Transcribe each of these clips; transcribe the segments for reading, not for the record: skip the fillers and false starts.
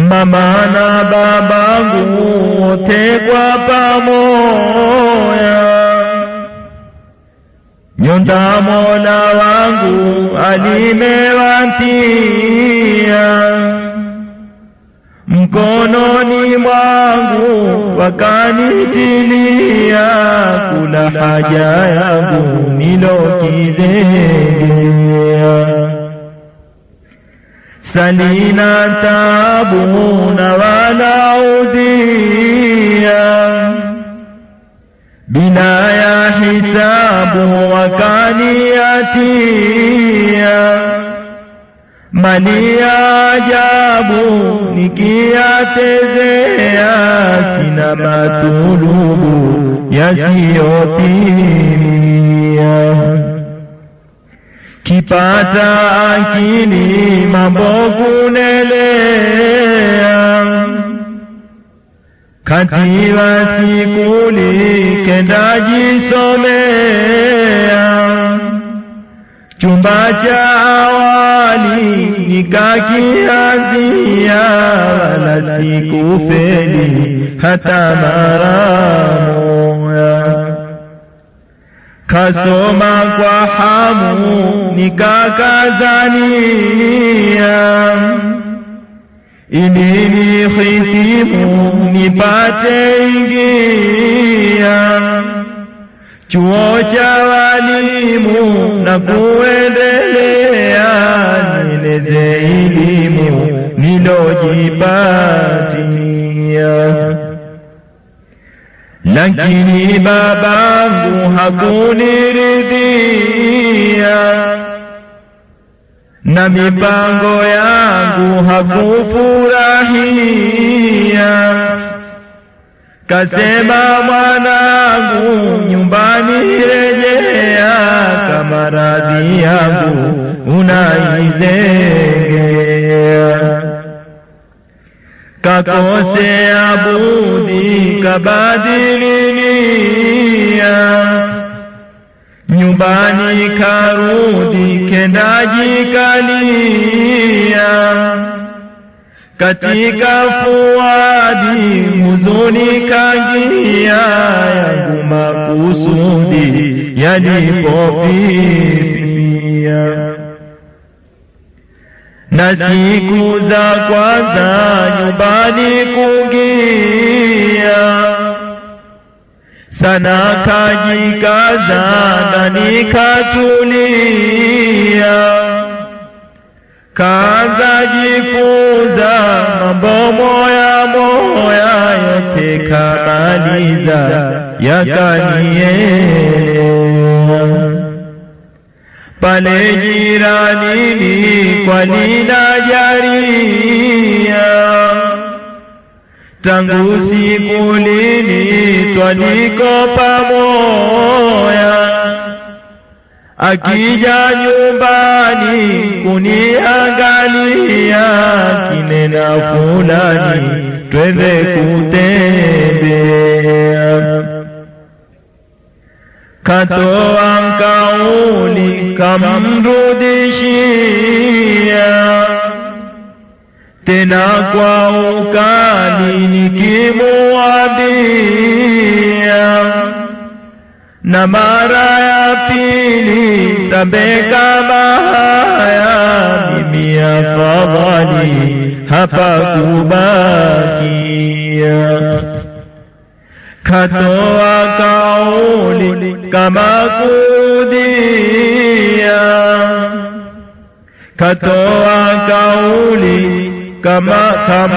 mama na babangu wote kwa pamoja. Nyonda Mola wangu alimewatia, mkononi mwangu wakanitilia, kula haja yangu nilokizengea. Salina tabu na wala udhia, bila ya hisabu wakaniatia, mali ya ajabu nikiyatezea, sina matulubu yasiyotimia. Kipata akili mambo kunelea, kati wa sikuli kenda jisomea. Chumba cha awali nikakianzia, wala sikufeli hata mara moja. Kasoma kwa hamu nikakazania, ili nihitimu nipate ingia chuo cha walimu na kuendelea, nieleze elimu nilojipatia. Lakini babangu hakuniridhia, na mipango yangu hakufurahia. Kasema, mwanangu, nyumbani rejea, kama radhi yangu unaizengea. Kakosea budi kabadili nia, nyumbani karudi kenda jikalia. Katika fuadi huzuni kangia, yangu makusudi yalipofifia. Na siku za kwanza nyumbani kungia, sana kajikaza na nikatulia. Kaanza jifunza mambo moya moya, yote kamaliza yakanielewa. Pale jiranini kwa ninajaria, tangu siku lini twaliko pamoja. Akija nyumbani kuniangalia, kinena fulani twende kutembea. Katoa kauli kamrudishia, tena kwa ukali nikimuambia. Na mara ya pili sambe kama haya, mimi afadhali hapa kubakia. Katoa kauli kama kudia, katoa kauli kama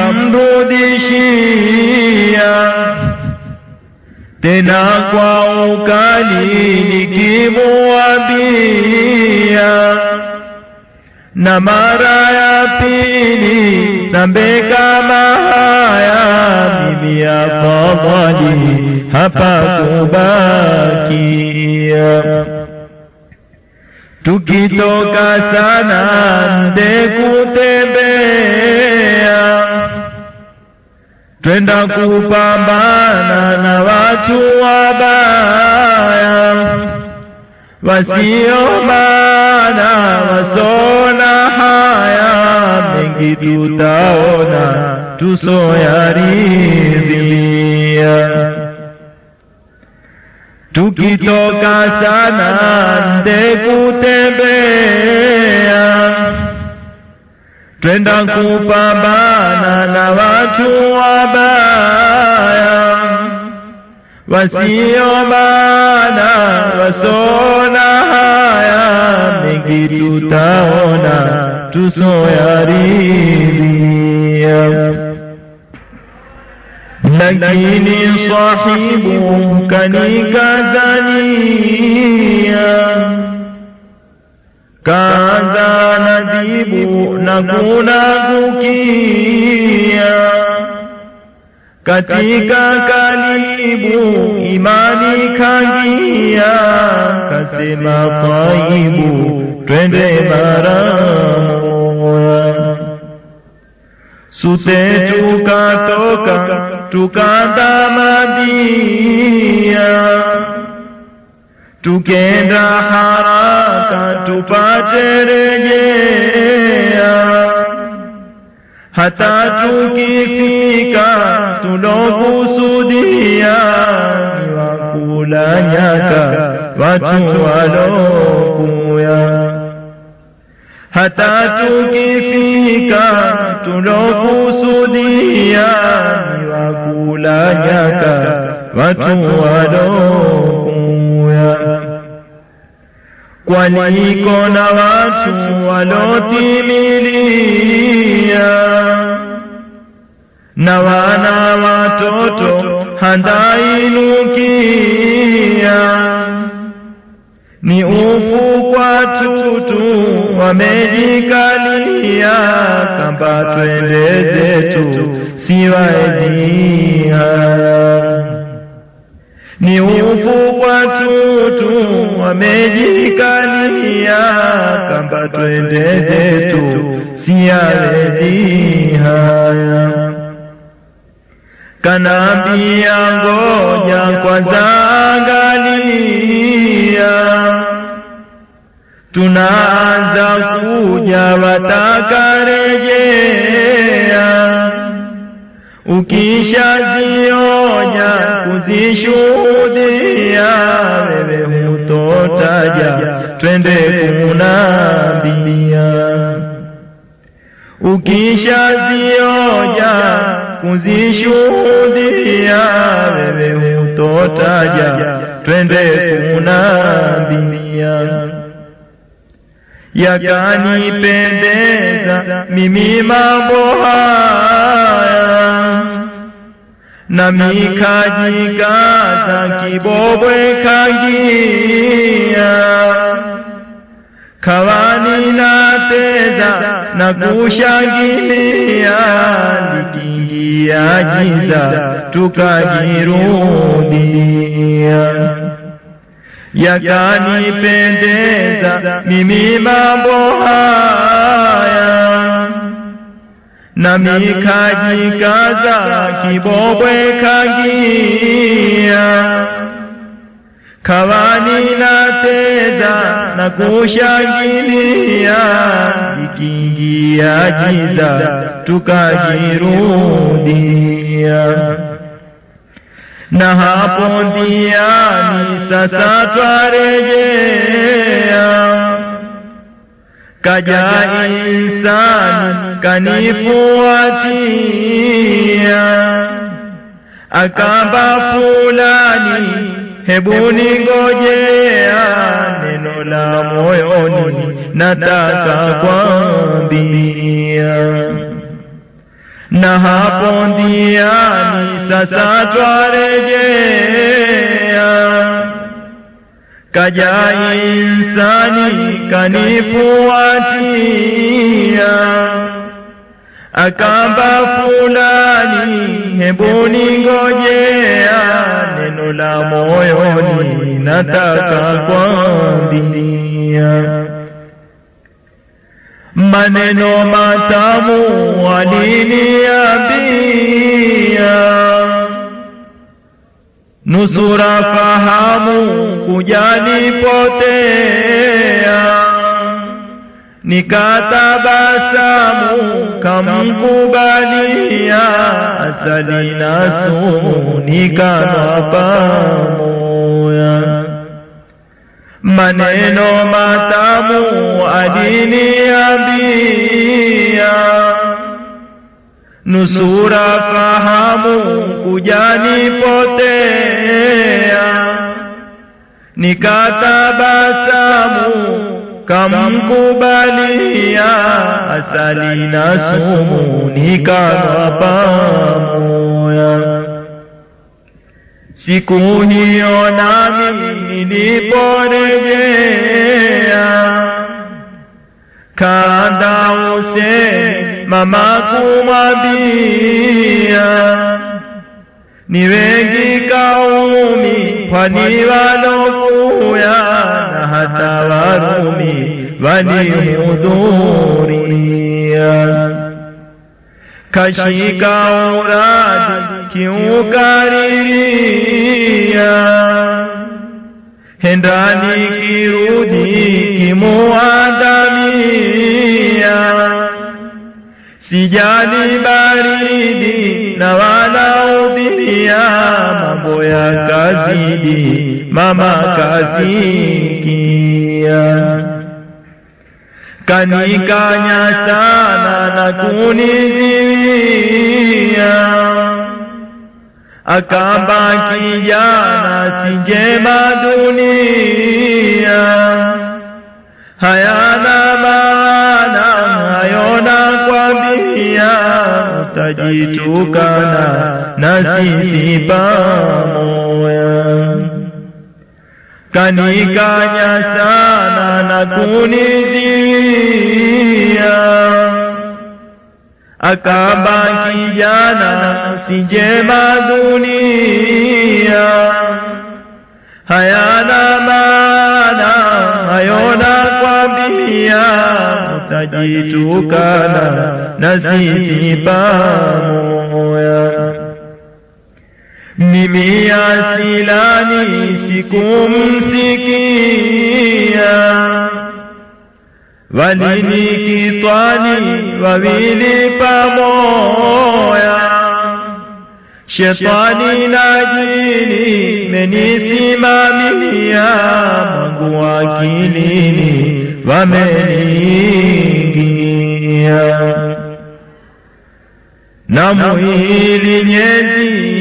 kamrudishia, tena kwa ukali nikimuambia. Na mara ya pili sambe kama haya, mimi afadhali hapa kubakia. Tukitoka sana nde kutembea, twenda kupambana na watu wabaya, wasio maana wasona haya, mengi tutaona tusoyaridhia. Tukitoka sana nde kutembea, twenda kupambana na watu wabaya, wasio maana wasona haya, mengi tutaona tusoyaridhia. Lakini sahibu kanikadhania, kaanza nadhibu na kunagukia, katika kalibu imani kangia, kasema taibu twende maramoya. Sute tukatoka tukanda Madina, tukenda haraka tupate rejea, hata tukifika tulokusudia, ni wakula nyaka watu walokuya. Hata tukifika tulokusudia, ni wakula nyaka watu walokuya. Kwaliko na watu walotimilia, na wana watoto handainukia, ni ufu kwa tutu wamejikalia, kamba twende zetu siwaeziha. Ni ufu kwa tutu wamejikalia, kamba twende zetu siwaeziha. Kanambia ngoja kwanza angalia, tunaanza kuja watakarejea, ukishazionya kuzishuhudia, wewe hutotaja twende kunambia. Ukishazionya kuzishuhudia, wewe hutotaja twende kunambia. Yakanipendeza mimi mambo haya, nami kajikaza kibobwe kangia, kawani nateza na kushangilia, likiingia giza tukajirudia. Yakanipendeza mimi mambo haya, nami kajikaza kibobwe kangia, kawani nateza na kushangilia, likiingia giza tukajirudia. Na hapo ndiani sasa twarejea, kaja insani kanifuatia, akamba fulani hebu ningojea, neno la moyoni nataka kwambia. Na hapo ndiani sasa twarejea, kaja insani kanifuatia, akamba fulani hebu ningojea, neno la moyoni nataka kwambia. Maneno matamu waliniambia, nusura fahamu kujanipotea, nikatabasamu kamkubalia, asali na sumu nikanywa pamoja. Maneno matamu aliniambia, nusura fahamu kujanipotea. Nikatabasamu kamkubalia, asali na sumu nikanywa pamoja. Siku hiyo nami niliporejea, kanda Hussein mama kumwambia, ni wengi kaumi pwani walokuya, na hata Warumi walihudhuria. Kashika uradi kiukariria, hendani kirudi kimuandamia. Sijali baridi na wala udhia, mambo ya kazidi mama kazikia. Kanikanya sana na kuniziwia, akamba kijana si njema dunia. Hayana maana hayo nakwambia, utajitukana na sisi pamoja. Kanikanya sana na kuniziwia, akamba kijana si njema dunia. Hayana maana hayo nakwambia, utajitukana na sisi pamoja. Mimi asilani sikumsikia, walinikitwani wawili pamoja. Shetani na jini menisimamia, mwangu akilini wameniingia. Na mwili nyezi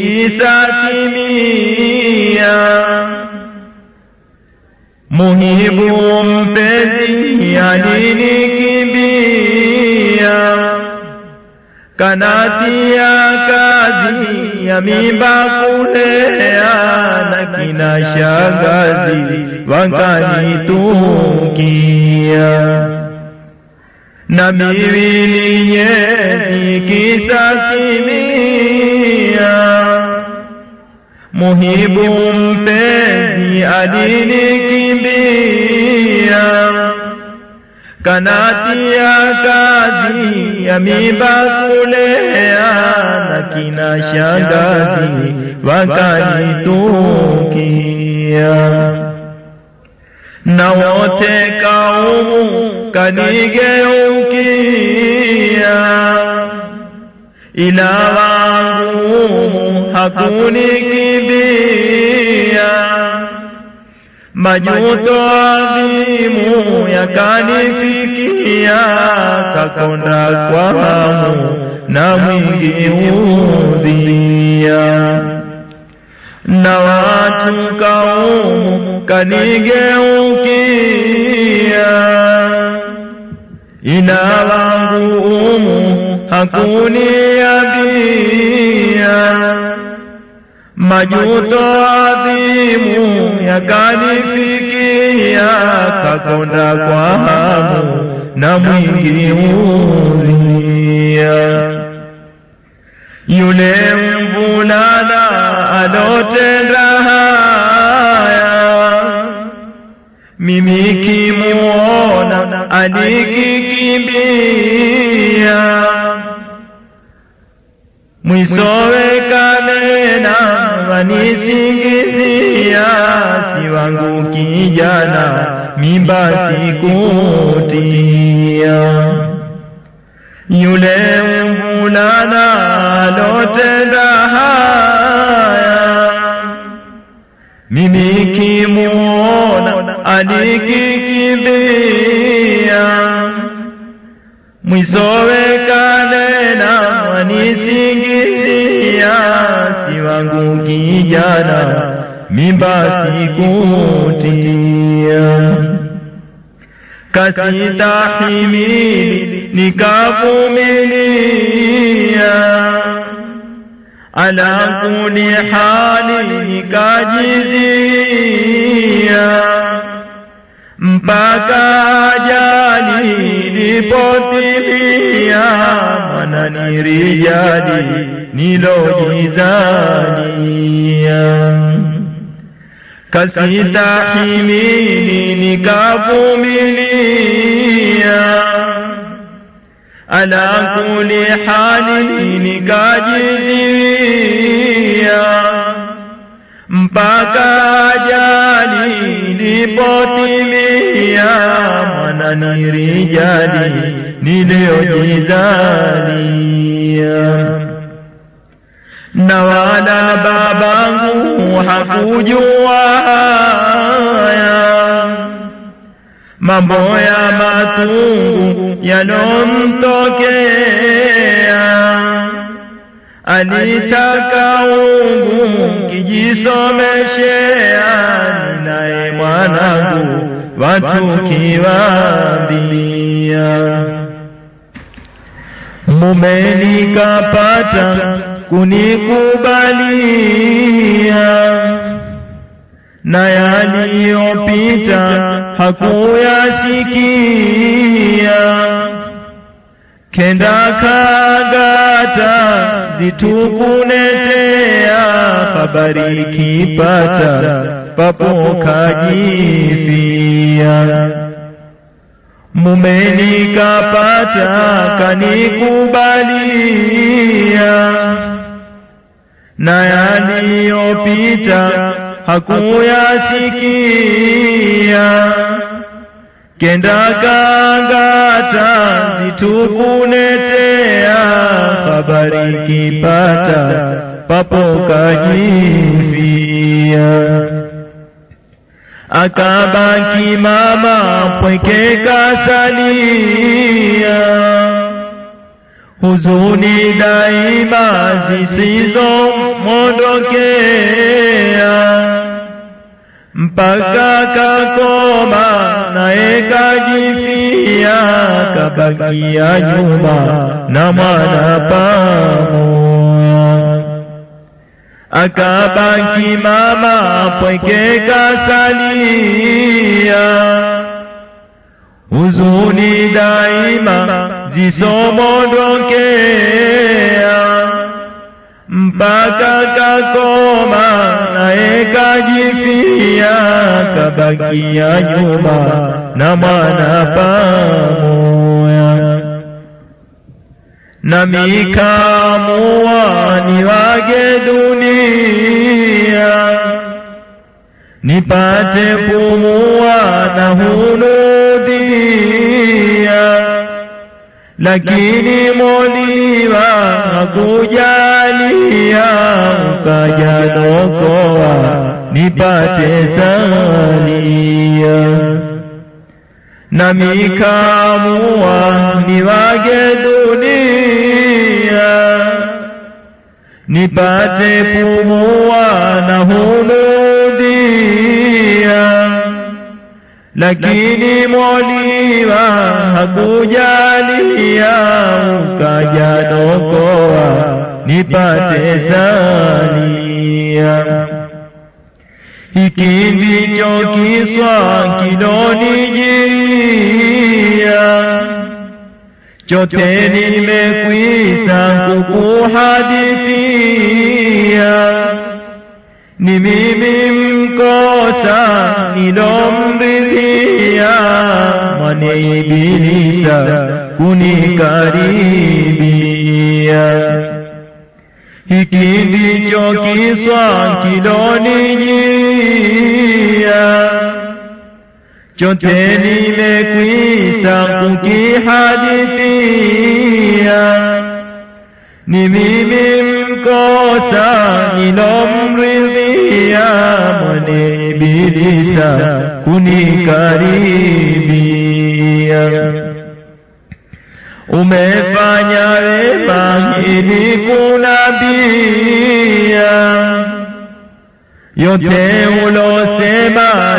ikisatimia, muhibu mpenzi alinikimbia. Kanatia kazi ya mimba kulea, na kina shangazi wakanitukia. Na miwili nyezi kisatimia, muhibu mpenzi alinikimbia. Kanatia kazi ya mimba kulea, na kina shangazi wakanitukia. Na wote kaumu kanigeukia, ila wangu hakunikimbia. Majuto adhimu yakanifikia, kakonda kwa hamu na mwingi udhia. Na watu kaumu kanigeukia, ila wangu hakuniambia. Majuto adhimu yakanifikia, kakonda kwa hamu na mwingi udhia. Yule mvulana alotenda haya, mimi kimuona alikikimbia. Mwishowe kanena wanisingizia, si wangu kijana mimba sikutia. Yule mvulana alotenda haya, mimi kimuona alikikimbia, mwishowe kanena wanisingizia, si wangu kijana mimba sikutia. Kasitahimili nikavumilia, ala kulli hali nikajizia, mpaka ajali ilipotimia, maana ni rijali nilojizalia. Kasitahimili nikavumilia, ala kulli hali nikajizia, mpaka ajali ilipotimia, maana ni rijali niliyojizalia. Na wala babangu hakujua haya, mambo ya matungu yalomtokea. Alitaka ungu kijisomeshea, naye mwanangu watu kiwaambia. Mume nikapata kunikubalia, na yaliyopita hakuyasikia. Kenda kagata zitukunetea, habari kipata papo kajifia. Mume nikapata kanikubalia, na yaliyopita hakuyasikia. Kenda kangata zitukunetea, habari kipata papo kajifia. Akabaki mama pweke kasalia, huzuni daima zisizomwondokea, mpaka kakoma naye kajifia, kabakia nyuma na mwana pamoja. Akabaki mama pweke kasalia, huzuni daima zisomondokea, mpaka kakoma naye kajifia, kabakia nyuma na mwana pamoja. Nami kaamua niwage dunia, nipate pumua na hunudhia, lakini Mola hakujalia, ukaja nokoa nipate salia. Nami kaamua niwage dunia, nipate pumua na hunudhia, lakini Mola hakujalia, ukaja nokoa nipate salia. Hiki ndicho kiswa kilonijia, chote nimekwisha kukuhadithia. Ni mimi mkosa nilomridhia, mwane ibilisa kunikaribia. Hiki ndicho kiswa kilonijia, chote nimekwisha kukihadithia, ni mimi mkosa nilomridhia, mwane ibilisa kunikaribia. Umefanya wema ili kunabia, yote ulosema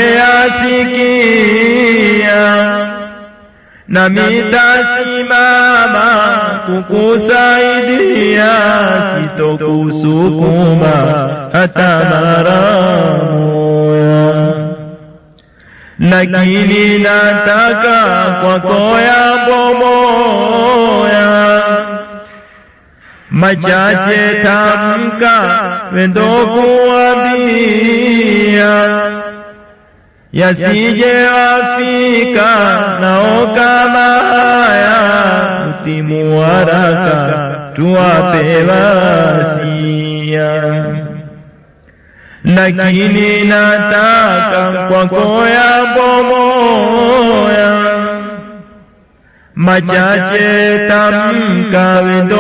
nimeyasikia, na mitasimama kukusaidia, sitokusukuma hata mara moja. Lakini nataka kwako jambo moja, machache tamka wendo kuambia, yasije wafika nao kama haya, utimu haraka tuwape wasia. Lakini nataka kwako jambo moja, machache tamka wendo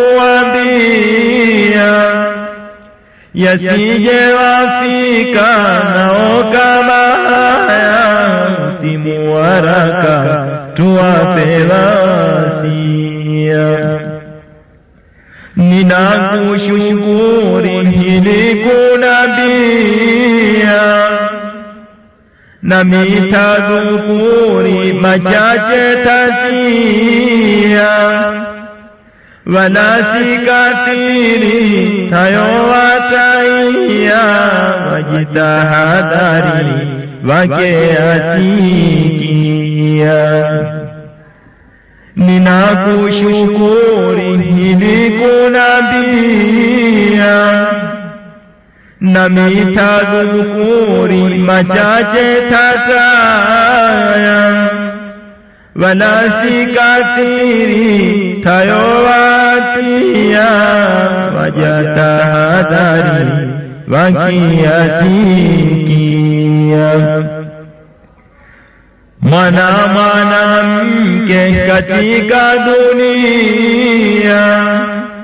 kuambia, yasije wafika nao kama haya, utimu haraka tuwape wasia. Ninakushukuru hili kunabia, na mitadhukuri machache tatia, wala sikathiri hayo wataia, wajitahadhari wake asikia. Ninakushukuru hili kunabia, na mitadhukuri machache tataya, wala sikathiri tayo watia, wajatahadhari wakiasikia. Mwanamke katika dunia,